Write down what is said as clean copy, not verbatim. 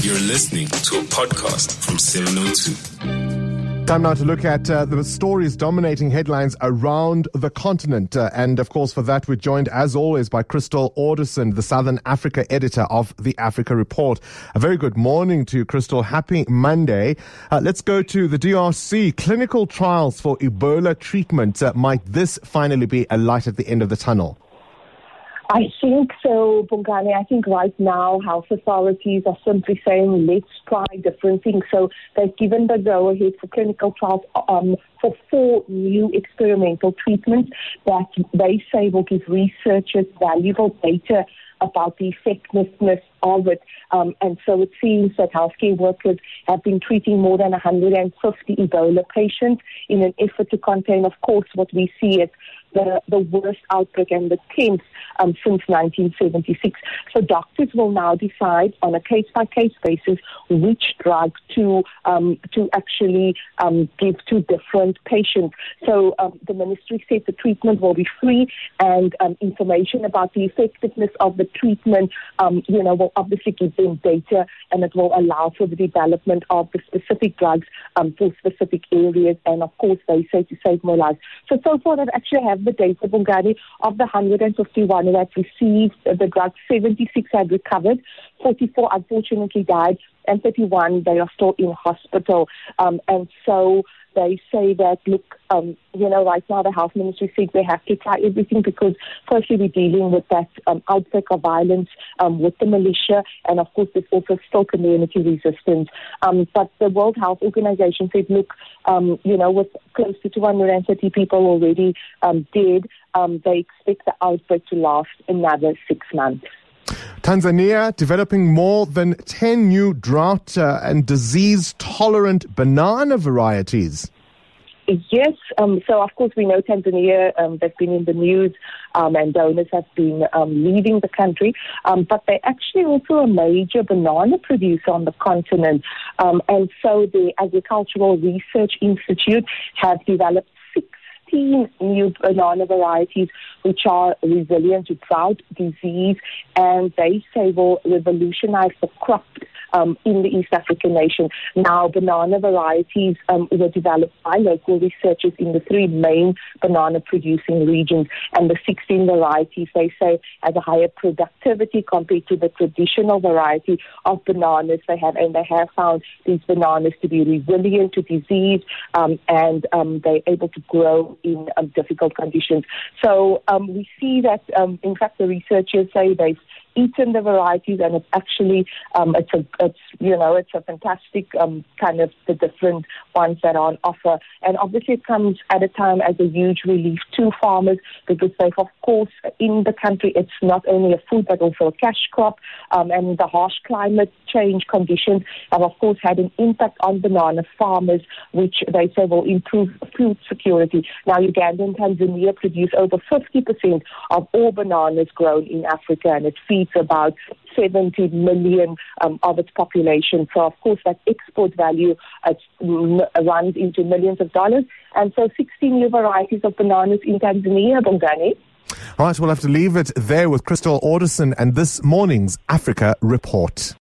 You're listening to a podcast from 702. Time now to look at the stories dominating headlines around the continent. And of course, for that, we're joined, as always, by Crystal Alderson, the Southern Africa editor of the Africa Report. A very good morning to you, Crystal. Happy Monday. Let's go to the DRC. Clinical trials for Ebola treatment. Might this finally be a light at the end of the tunnel? I think so, Bongani. I think right now health authorities are simply saying, let's try different things. So they've given the go-ahead for clinical trials for 4 new experimental treatments that they say will give researchers valuable data about the effectiveness of it. And so it seems that healthcare workers have been treating more than 150 Ebola patients in an effort to contain, of course, what we see as the worst outbreak and the 10th since 1976. So doctors will now decide on a case-by-case basis which drug to actually give to different patients. So the ministry said the treatment will be free, and information about the effectiveness of the treatment, will obviously give them data, and it will allow for the development of the specific drugs for specific areas, and of course they say to save more lives. So far they actually have the data, Bongani, of the 151 who had received the drug. 76 had recovered, 44 unfortunately died, and 31 they are still in hospital. And so they say that, look, right now the health ministry said they have to try everything because firstly we're dealing with that outbreak of violence with the militia, and of course there's also still community resistance. But the World Health Organization said, look, with close to 230 people already dead, they expect the outbreak to last another 6 months. Tanzania developing more than 10 new drought and disease-tolerant banana varieties. Yes, so of course we know Tanzania, they've been in the news and donors have been leaving the country, but they're actually also a major banana producer on the continent. And so the Agricultural Research Institute have developed 16 new banana varieties which are resilient to drought, disease, and they say will revolutionize the crop in the East African nation. Now, banana varieties were developed by local researchers in the 3 main banana-producing regions, and the 16 varieties, they say, has a higher productivity compared to the traditional variety of bananas they have, and they have found these bananas to be resilient to disease, and they're able to grow in difficult conditions. So we see that, in fact, the researchers say they've eaten the varieties, and it's actually it's a fantastic kind of the different ones that are on offer. And obviously it comes at a time as a huge relief to farmers because they've, of course, in the country it's not only a food but also a cash crop, and the harsh climate change conditions have of course had an impact on banana farmers, which they say will improve food security. Now Uganda and Tanzania produce over 50% of all bananas grown in Africa, and it feeds about 70 million of its population. So, of course, that export value runs into millions of dollars. And so 16 new varieties of bananas in Tanzania, Bongani. All right, we'll have to leave it there with Crystal Alderson and this morning's Africa Report.